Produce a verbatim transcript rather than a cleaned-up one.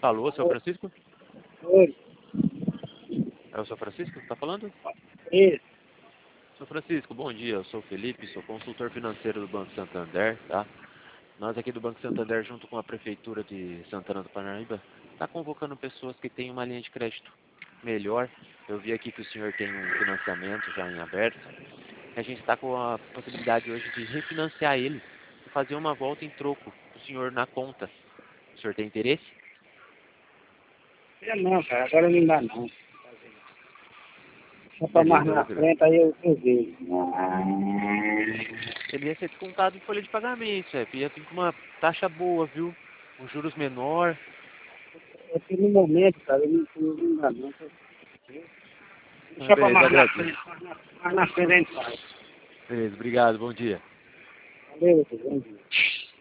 Alô, seu Francisco? Oi. É o seu Francisco que está falando? Isso. Seu Francisco, bom dia. Eu sou o Felipe, sou consultor financeiro do Banco Santander, tá? Nós aqui do Banco Santander, junto com a Prefeitura de Santana do Parnaíba, está convocando pessoas que têm uma linha de crédito melhor. Eu vi aqui que o senhor tem um financiamento já em aberto. A gente está com a possibilidade hoje de refinanciar ele e fazer uma volta em troco do senhor na conta. O senhor tem interesse? Eu não, cara, agora não dá não. Só pra mais Beleza, na eu- frente, aí eu, eu vejo. ele ia ser descontado em folha de pagamento, chefe. Ia vir com uma taxa boa, viu? Com juros menor. É que no momento, cara, eu não, não, não dá não. Ah, Deixa pra beleza, mais na agradeço. frente, mais na, mais na frente a gente faz. Beleza, obrigado, bom dia. Valeu, bom dia.